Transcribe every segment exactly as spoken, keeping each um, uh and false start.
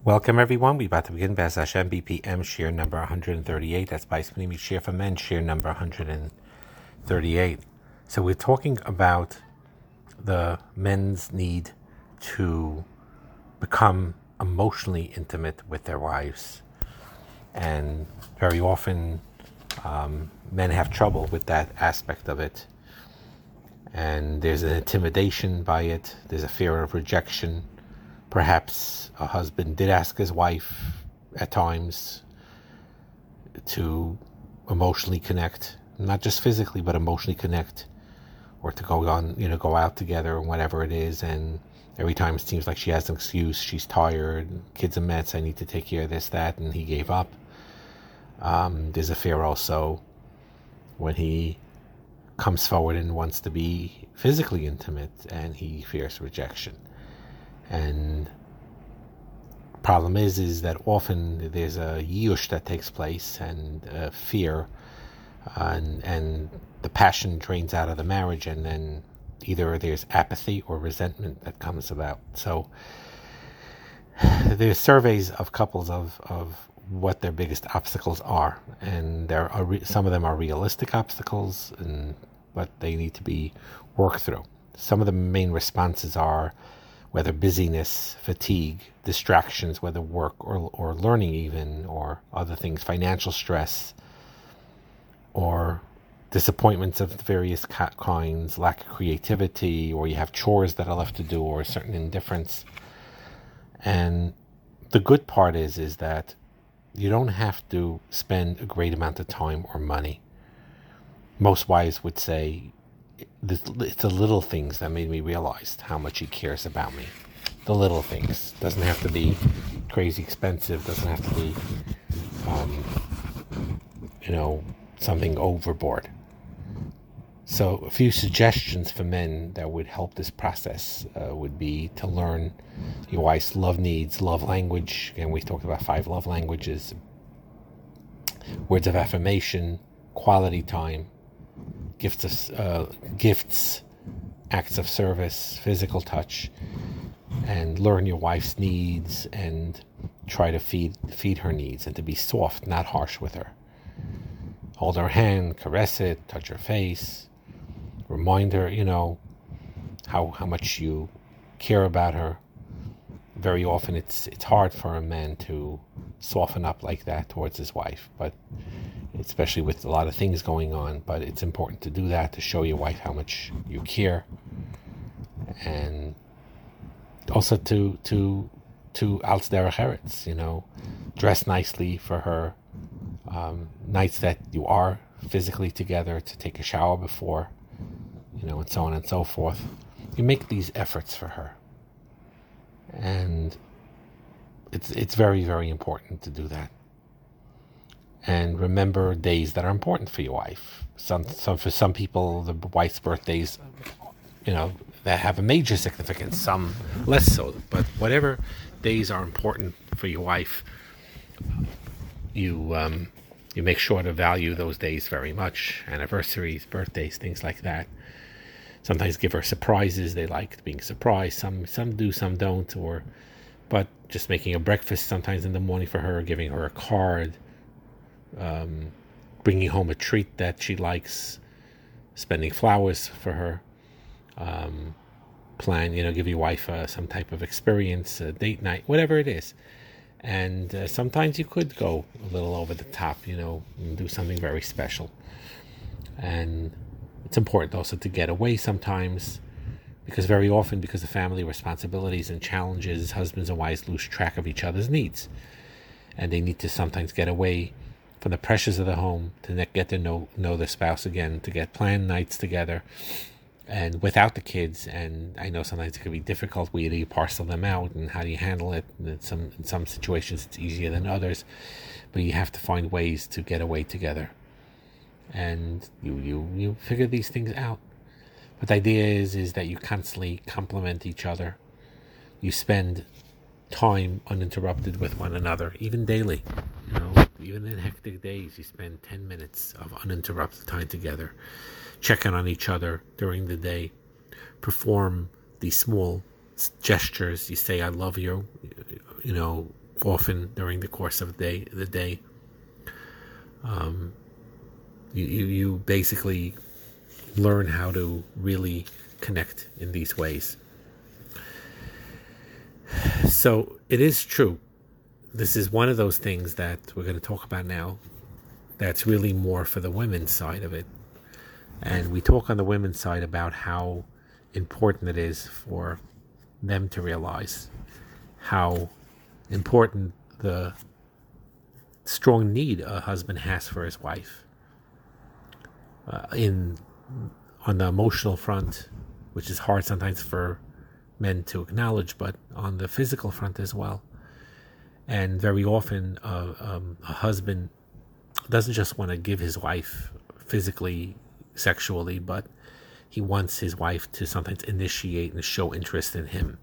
Welcome everyone. We're about to begin B'ez Hashem B P M share number one hundred thirty-eight. That's Bais Panimi share for men share number one hundred thirty-eight. So we're talking about the men's need to become emotionally intimate with their wives, and very often um, men have trouble with that aspect of it. And there's an intimidation by it. There's a fear of rejection. Perhaps a husband did ask his wife at times to emotionally connect, not just physically, but emotionally connect, or to go on, you know, go out together and whatever it is. And every time it seems like she has an excuse. She's tired, kids and meds, I need to take care of this, that, and he gave up. Um, there's a fear also when he comes forward and wants to be physically intimate, and he fears rejection. And problem is, is that often there's a yush that takes place, and uh, fear, uh, and and the passion drains out of the marriage, and then either there's apathy or resentment that comes about. So there's surveys of couples of of what their biggest obstacles are, and there are re- some of them are realistic obstacles, and but they need to be worked through. Some of the main responses are whether busyness, fatigue, distractions, whether work or or learning even, or other things, financial stress, or disappointments of various kinds, lack of creativity, or you have chores that are left to do, or a certain indifference. And the good part is, is that you don't have to spend a great amount of time or money. Most wives would say, it's the little things that made me realize how much he cares about me. The little things. Doesn't have to be crazy expensive. Doesn't have to be, um, you know, something overboard. So a few suggestions for men that would help this process uh, would be to learn your wife's love needs, love language. Again, we talked about five love languages. Words of affirmation, quality time, gifts of uh, gifts, acts of service, physical touch, and learn your wife's needs and try to feed feed her needs, and to be soft, not harsh with her. Hold her hand, caress it, touch her face, remind her, you know, how how much you care about her. Very often it's it's hard for a man to soften up like that towards his wife, but especially with a lot of things going on, but it's important to do that, to show your wife how much you care, and also to to to als derech eretz, you know, dress nicely for her, um, nights that you are physically together, to take a shower before, you know, and so on and so forth. You make these efforts for her, and it's it's very, very important to do that. And remember days that are important for your wife. Some, some for some people, the wife's birthdays, you know, that have a major significance. Some less so. But whatever days are important for your wife, you um, you make sure to value those days very much. Anniversaries, birthdays, things like that. Sometimes give her surprises. They like being surprised. Some some do, some don't. Or, but just making a breakfast sometimes in the morning for her, giving her a card. Um, bringing home a treat that she likes, spending flowers for her, um, plan, you know, give your wife uh, some type of experience, a date night, whatever it is. And uh, sometimes you could go a little over the top, you know, and do something very special. And it's important also to get away sometimes, because very often, because of family responsibilities and challenges, husbands and wives lose track of each other's needs, and they need to sometimes get away from the pressures of the home, to get to know know their spouse again, to get planned nights together, and without the kids. And I know sometimes it can be difficult. Where do you parcel them out, and how do you handle it? And in some in some situations it's easier than others, but you have to find ways to get away together, and you you you figure these things out. But the idea is is that you constantly complement each other. You spend time uninterrupted with one another, even daily. You know, even in hectic days, you spend ten minutes of uninterrupted time together, checking on each other during the day. Perform these small gestures. You say, I love you, you know, often during the course of the day. The day, um, you, you you basically learn how to really connect in these ways. So it is true. This is one of those things that we're going to talk about now that's really more for the women's side of it. And we talk on the women's side about how important it is for them to realize how important the strong need a husband has for his wife. Uh, in on the emotional front, which is hard sometimes for men to acknowledge, but on the physical front as well. And very often uh, um, a husband doesn't just want to give his wife physically, sexually, but he wants his wife to sometimes initiate and show interest in him.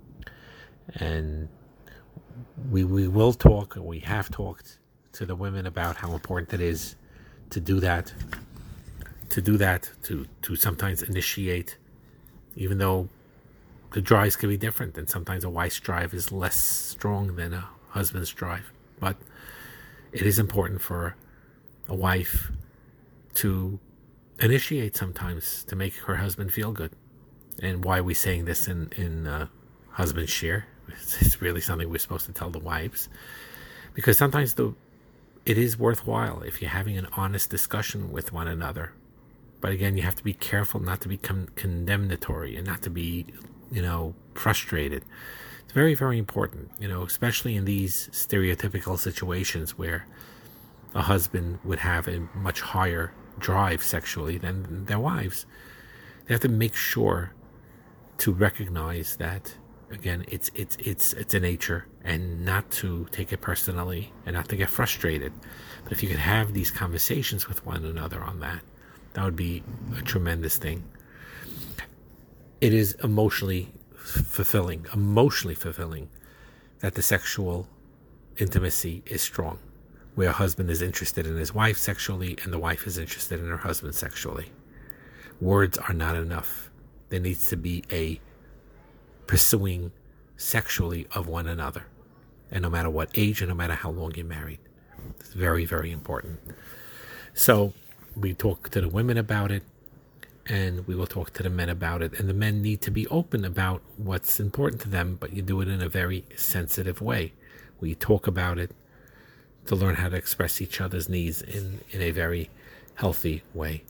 And we we will talk, and we have talked to the women about how important it is to do that, to do that, to, to sometimes initiate, even though the drives can be different, and sometimes a wife's drive is less strong than a husband's drive. But it is important for a wife to initiate sometimes to make her husband feel good. And why are we saying this in, in uh, husband share? It's, it's really something we're supposed to tell the wives. Because sometimes the it is worthwhile if you're having an honest discussion with one another. But again, you have to be careful not to become condemnatory and not to be, you know, frustrated. It's very, very important, you know, especially in these stereotypical situations where a husband would have a much higher drive sexually than their wives. They have to make sure to recognize that, again, it's it's it's it's a nature, and not to take it personally and not to get frustrated. But if you could have these conversations with one another on that, that would be a tremendous thing. It is emotionally fulfilling, emotionally fulfilling that the sexual intimacy is strong, where a husband is interested in his wife sexually and the wife is interested in her husband sexually. Words are not enough. There needs to be a pursuing sexually of one another, and no matter what age and no matter how long you're married. It's very, very important. So we talk to the women about it, and we will talk to the men about it. And the men need to be open about what's important to them, but you do it in a very sensitive way. We talk about it to learn how to express each other's needs in, in a very healthy way.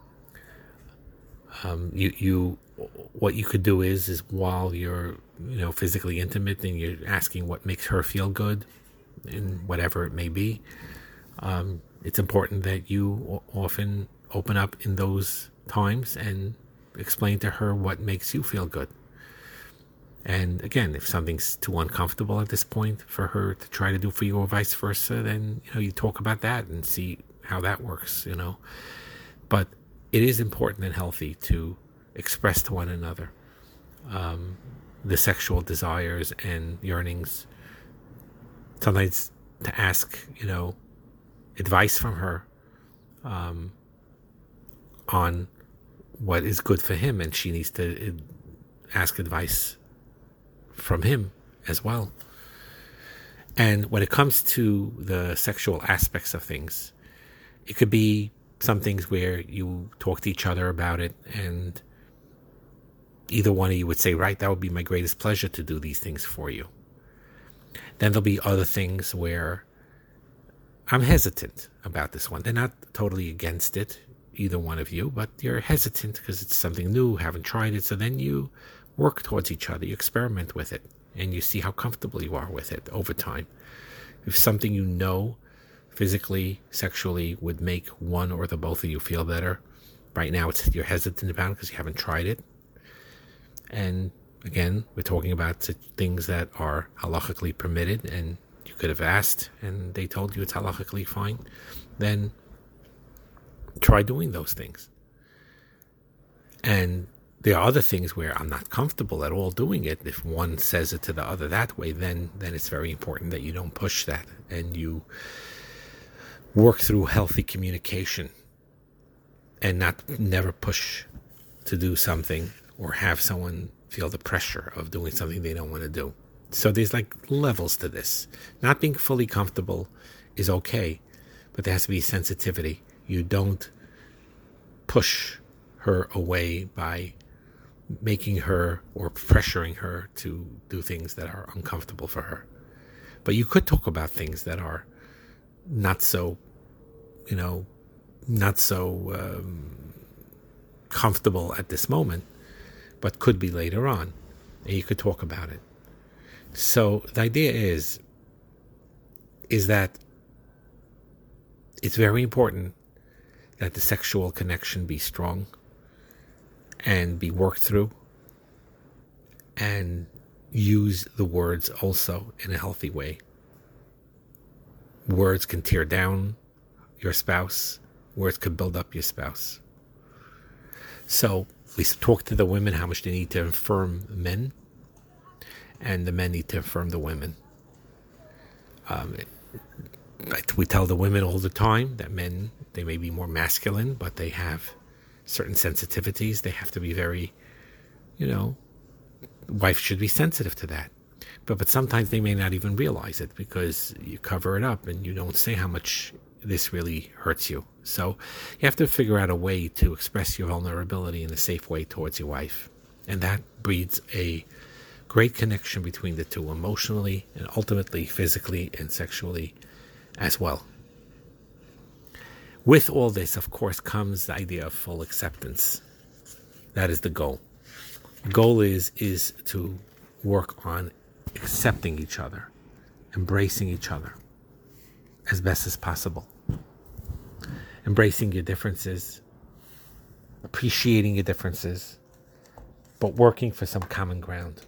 Um, you, you, what you could do is, is while you're, you know, physically intimate and you're asking what makes her feel good, in whatever it may be, um, it's important that you often open up in those times and explain to her what makes you feel good. And again, if something's too uncomfortable at this point for her to try to do for you or vice versa, then, you know, you talk about that and see how that works, you know. But it is important and healthy to express to one another um, the sexual desires and yearnings. Sometimes to ask, you know, advice from her um, on what is good for him, and she needs to ask advice from him as well. And when it comes to the sexual aspects of things, it could be some things where you talk to each other about it, and either one of you would say, right, that would be my greatest pleasure to do these things for you. Then there'll be other things where I'm hesitant about this one. They're not totally against it, either one of you, but you're hesitant because it's something new, haven't tried it. So then you work towards each other, you experiment with it, and you see how comfortable you are with it over time. If something you know physically, sexually would make one or the both of you feel better, right now it's you're hesitant about it because you haven't tried it. And again, we're talking about things that are halachically permitted, and you could have asked and they told you it's halachically fine. Then try doing those things. And there are other things where I'm not comfortable at all doing it. If one says it to the other that way, then then it's very important that you don't push that, and you work through healthy communication and not never push to do something or have someone feel the pressure of doing something they don't want to do. So there's like levels to this. Not being fully comfortable is okay, but there has to be sensitivity. You don't push her away by making her or pressuring her to do things that are uncomfortable for her. But you could talk about things that are not so, you know, not so um, comfortable at this moment, but could be later on. And you could talk about it. So the idea is, is that it's very important that the sexual connection be strong and be worked through, and use the words also in a healthy way. Words can tear down your spouse. Words can build up your spouse. So we talk to the women how much they need to affirm men, and the men need to affirm the women. Um, it, we tell the women all the time that men, they may be more masculine, but they have certain sensitivities. They have to be very, you know, wife should be sensitive to that. But but sometimes they may not even realize it because you cover it up and you don't say how much this really hurts you. So you have to figure out a way to express your vulnerability in a safe way towards your wife. And that breeds a great connection between the two, emotionally and ultimately physically and sexually as well. With all this, of course, comes the idea of full acceptance. That is the goal. The goal is, is to work on accepting each other, embracing each other as best as possible. Embracing your differences, appreciating your differences, but working for some common ground,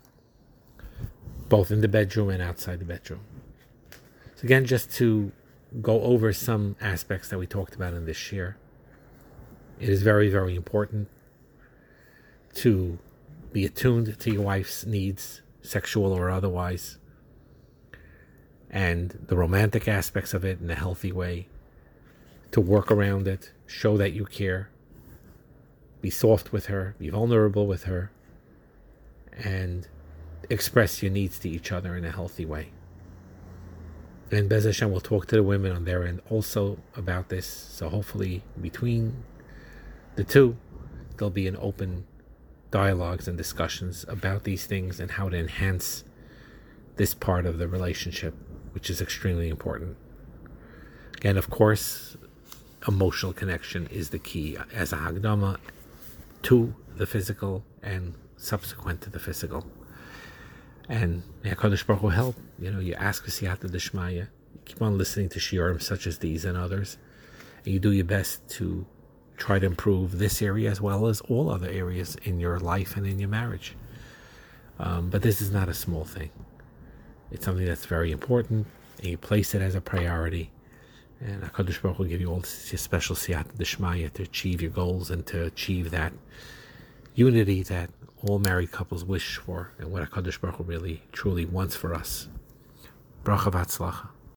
both in the bedroom and outside the bedroom. So again, just to go over some aspects that we talked about in this year, it is very, very important to be attuned to your wife's needs, sexual or otherwise, and the romantic aspects of it in a healthy way, to work around it, show that you care, be soft with her, be vulnerable with her, and express your needs to each other in a healthy way. And Bez Hashem will talk to the women on their end also about this. So hopefully between the two, there'll be an open dialogues and discussions about these things and how to enhance this part of the relationship, which is extremely important. Again, of course, emotional connection is the key as a hagdama to the physical and subsequent to the physical. And may HaKadosh Baruch Hu help. You know, you ask for siyata d'shmaya, keep on listening to shiurim such as these and others, and you do your best to try to improve this area as well as all other areas in your life and in your marriage. Um, but this is not a small thing. It's something that's very important, and you place it as a priority. And HaKadosh Baruch Hu will give you all this special siyata d'shmaya to achieve your goals and to achieve that unity that all married couples wish for, and what HaKadosh Baruch Hu really, truly wants for us. Bracha v'atzlacha.